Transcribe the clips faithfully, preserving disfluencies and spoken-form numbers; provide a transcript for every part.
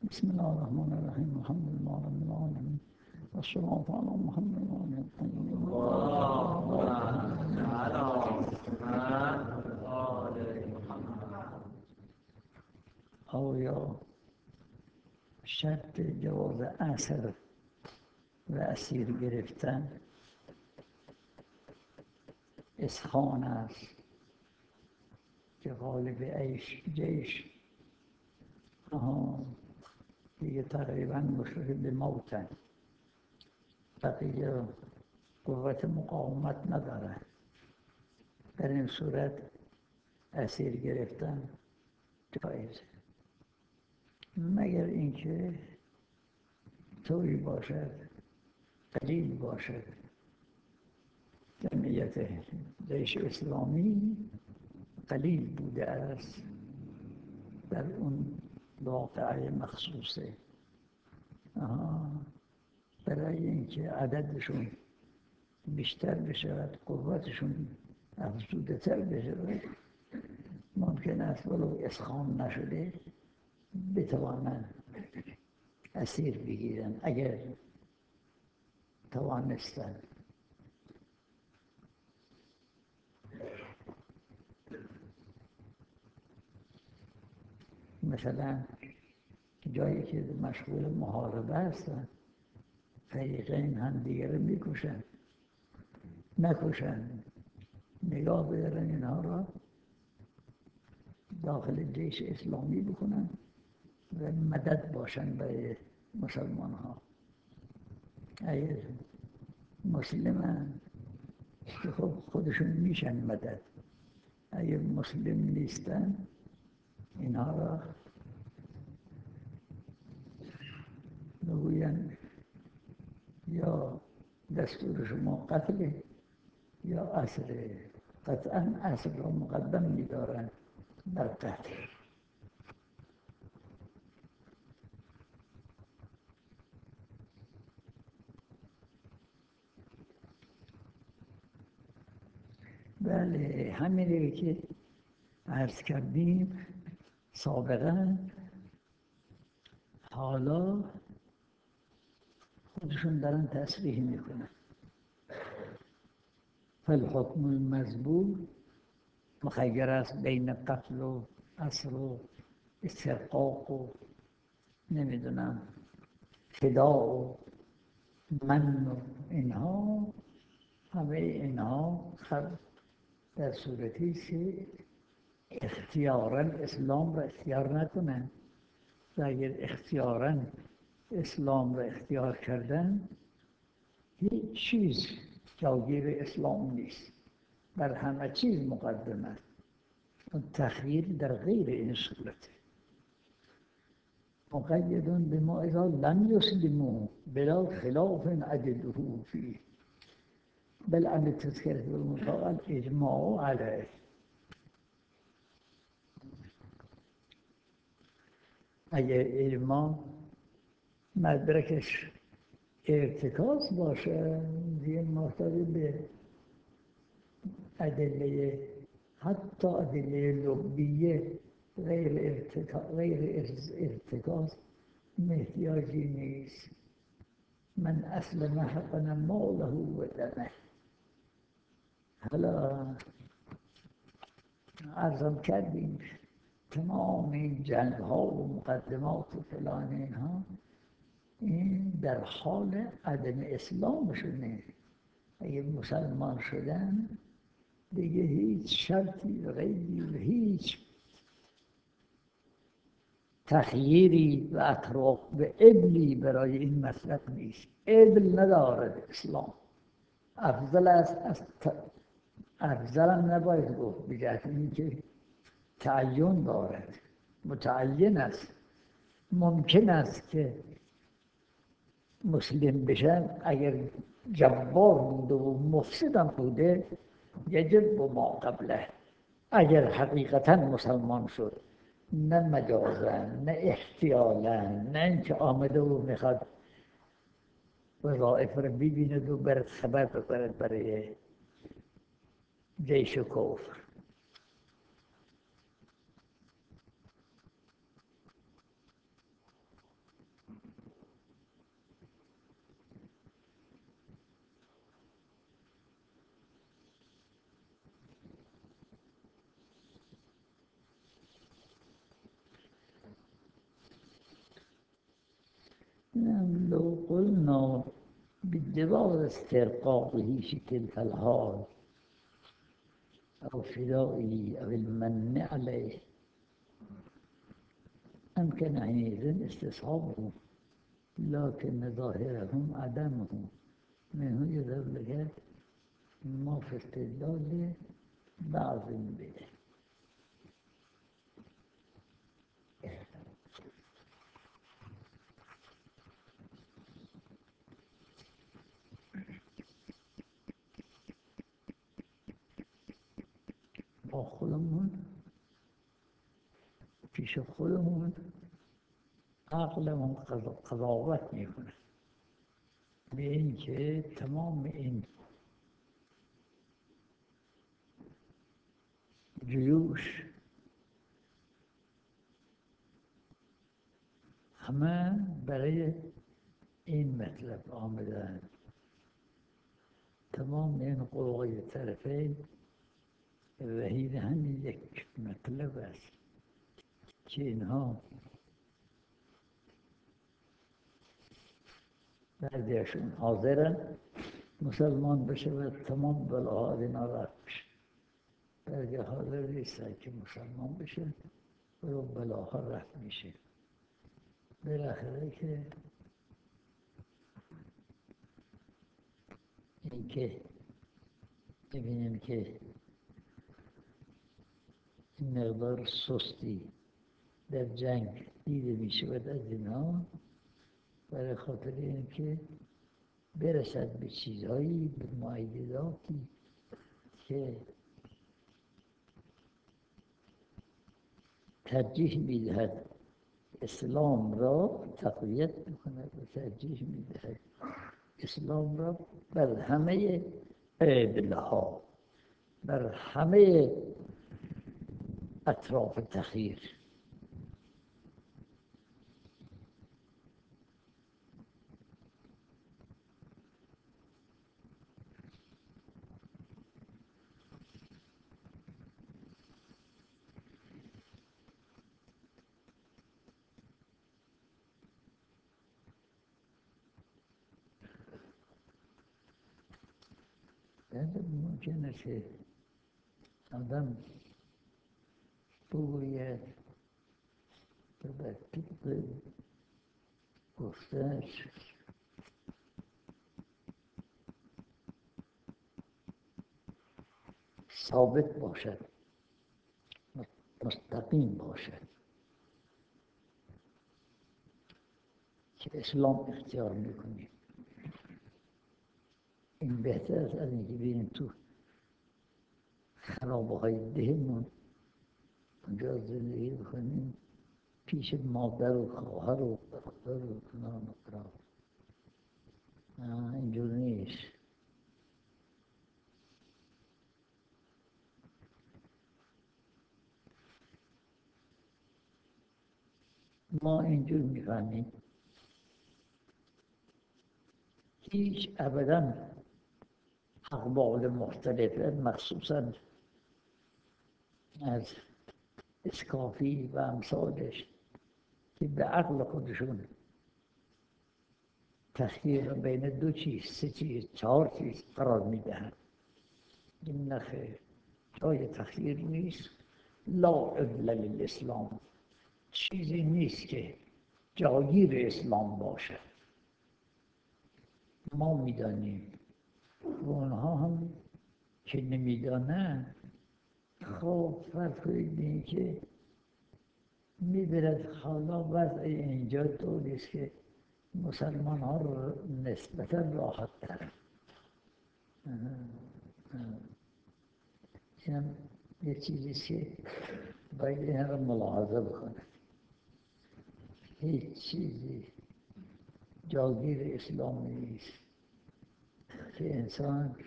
بسم الله الرحمن الرحیم الحمد لله رب العالمین والصلاة علی محمد و آله الطاهرین. آیا شرط جواز اسر و اسیر گرفتن اسخان است که غالب عیش جیش آها دیگه تقریبا مشرف به موتن، بقیه قوت مقاومت نداره. در این صورت اسیر گرفتن جایزه، مگر اینکه طوری باشد قلیل باشد. جمعیت جیش اسلامی قلیل بوده است در اون واقعه مخصوصه. آها. برای اینکه عددشون بیشتر بشود، قوتشون افزوده تر بشود، ممکن است ولو اسخان نشده بتوانند اسیر بگیرن اگر توانستن. مثلا جایی که مشغول محاربه هستن، فریقین هم دیگر رو میکشن، نکشن، نگاه بدارن اینها را داخل جیش اسلامی بکنن و مدد باشن برای مسلمان ها. اگر مسلمن که خب خودشون میشن مدد، اگر مسلم نیستن اینها را بگوین یا دستور شما قتل یا اسر. قطعا اسر را مقدم می‌دارند بر قتل. بله، همینه که عرض کردیم سابقا. حالا خودشون دارن تصریح میکنن فالحکم المذبوح مخیر است بین قتل و اسر و استرقاق و نمیدونم فداء و من و اینها. همه اینها در صورتی که اختیاراً اسلام را اختیار نکنن، و اگر اختیاراً اسلام را اختیار کردن هیچ چیز جاگیر اسلام نیست، بر همه چیز مقدم است. اون تخییر در غیر این صورت مقید بما اذا لم يسلموا بلا خلاف عدده فيه بل عن التذكرة والمطاعة الإجماع عليه. اگر اجماع مدرکش ارتکاز باشه دیگه مرتبط به ادله، حتی ادله لغویه غیر ارتکاز غیر ارتکاز احتیاجی نیست. من اسلم حقنا ماله و دمه. حالا عرضم کردیم تمام این جنگ ها و مقدمات و فلان اینها این در حال عدم اسلامشونه. اگه مسلمان شدن دیگه هیچ شرطی و غیری و هیچ تخییری و اطراق و ابلی برای این مطلب نیست. ابل ندارد اسلام. افضل است از افضل هم نباید گفت، بجهت اینکه تعین دارد، متعین است. ممکن است که مسلم بشن اگر جبار بوده و مفسدم بوده یجب و ما قبله. اگر حقیقتا مسلمان شد، نه مجازن، نه احتیالن، نه اینکه آمده و میخواد وظائف رو ببیند و برد خبر ببرد برای جیش و کفر. قلنا بادباغ استرقاقه في تلك الحال أو فدائه أو المن عليه أمكن حينئذ استصحابه، لكن ظاهرهم عدمه منه يذهب لك ما في استدلال بعض به. با خودمون پیش خودمون عقلمون قضاوت میکنه به این که تمام این جیوش همه برای این مطلب آمدن، تمام این قوای طرفین وحید همین یک مطلب است که اینها بعضیشون حاضرن مسلمان بشه و تمام بلاها اینا رفت بشه، بعضی حاضر نیستن که مسلمان بشه و بلاها رفت میشه. بالاخره که این که ببینیم که این مقدار سستی در جنگ دیده میشود از اینها، برای خاطر این که برسد به چیزهایی، به معایداتی که ترجیح میدهد اسلام را تقویت میکند و ترجیح میدهد اسلام را بر همه قبلها، بر همه اطراف تخییر. ممکنه که آدم بگوید که بر طبق گفتش ثابت باشد، مستقیم باشد که اسلام اختیار میکنیم. این بهتر است از اینکه بینیم تو خرابه های دهمون اونجا زندگی بکنیم پیش مادر و خواهر و دختر و فلان و فلان. اینجور نیست. ما اینجور میفهمیم هیچ ابدا اقوال مختلفه مخصوصا از اسکافی و امثالش که به عقل خودشون تخییر بین دو چیز، سه چیز، چهار چیز قرار میدهند. این نخیر، جای تخییر نیست. لا قبل للاسلام، چیزی نیست که جاگیر اسلام باشه. ما میدانیم و اونها هم که نمیدانند. خب فرض کنید این که می‌برد حالا وضع اینجا طوری است که مسلمان ها رو نسبتا راحت تر. این هم یه چیزی که باید این رو ملاحظه بکنه. هیچ چیزی جاگیر اسلامی نیست که انسان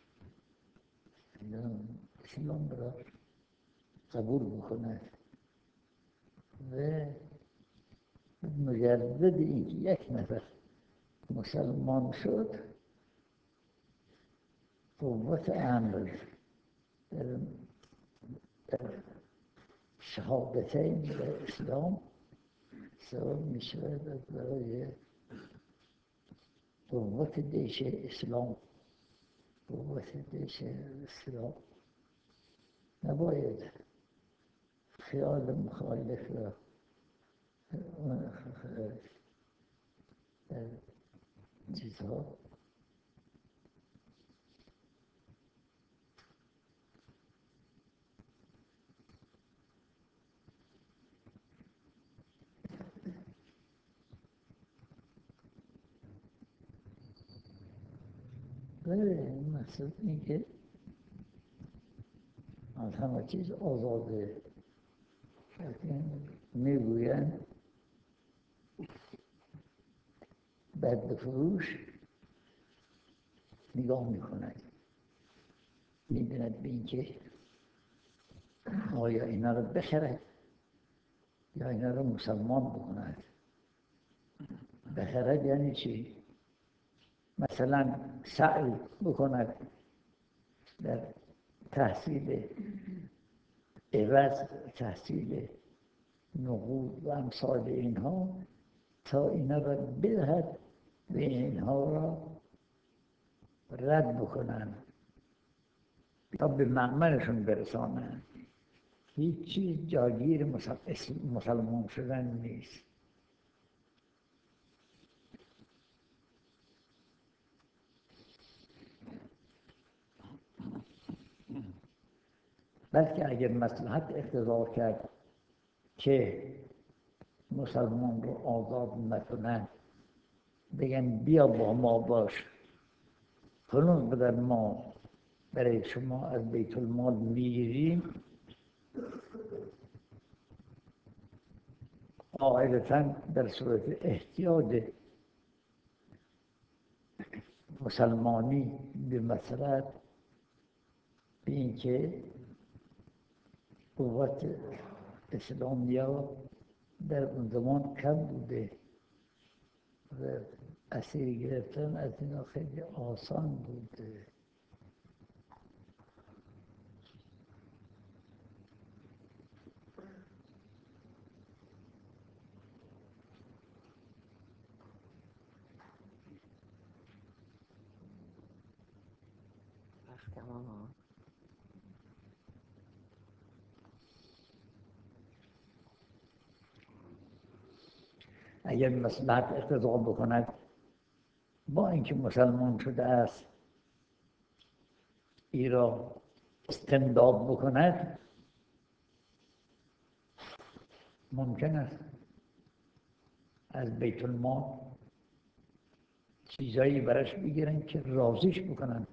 اسلام را قبول بکنه و مجرد اینکه یک نفر مسلمان شد قوت امر در, در شهادتین در اسلام سبب می شود برای قوت دیش اسلام قوت دیش اسلام نباید خیال مخالف را در چیزها بله مقصود این که از همه چیز آزاده میگویند بد فروش نگاه میکند میبیند به این که آیا اینا رو بخرد یا اینا رو مسلمان بکند. بخرد یعنی چی؟ مثلا سعی بکند در تحصیل عوض تحصیل نقود و امثال اینها تا اینا را بدهد و اینها را رد بکنن تا به مأمنشون برسانن. هیچ چیز جاگیر مسلمان شدن نیست. بلکه اگر مصلحت اقتضا کرد که مسلمان رو آزاد نکنن، بگن بیا با ما باش، فلان قدر ما برای شما از بیت المال میگیریم، قاعدتاً در صورت احتیاج مسلمانی به مسئلت به این که قوت اسلامیا در اون زمان کم بوده و اسیر گرفتن از اینا خیلی آسان بوده. اگر مصلحت اقتضا بکند با اینکه مسلمان شده است ای را استمداد بکند، ممکن است از بیت المال چیزایی برش بگیرن که راضیش بکنن.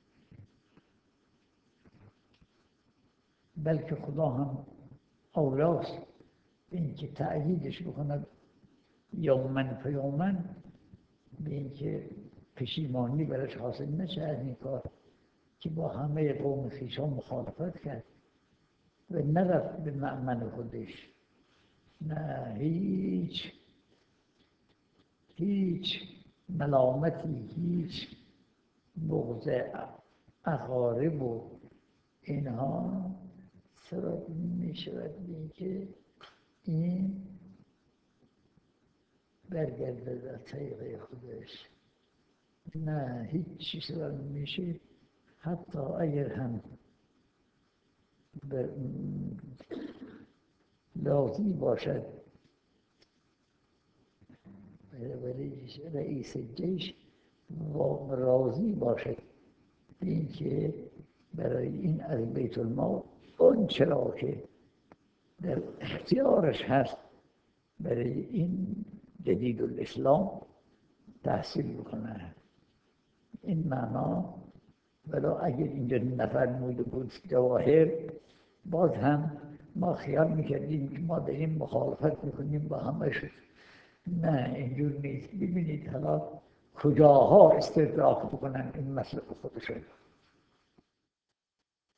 بلکه خدا هم اولاست به اینکه تأییدش بکند یومن فیومن، به اینکه پشیمانی برش حاصل نشه از این کار که با همه قوم خویشان مخالفت کرد و نرفت به مأمن خودش. نه، هیچ هیچ ملامتی، هیچ بغض اقارب و اینها سبب می شود به اینکه این برگرده در طریق خودش. نه، هیچ چیز سبب میشه. حتی اگر هم لازم باشد ولی رئیس جیش و راضی باشد این که برای این از بیت المال اون چرا که در اختیارش هست برای این جدید الاسلام تحصیل بکنه. این معنا ولی اگر اینجا نفرموده بود جواهر، باز هم ما خیال میکردیم که ما داریم مخالفت میکنیم با همش. نه، اینجور نیست. ببینید حالا کجاها استدراک بکنن این مسئله خودشون.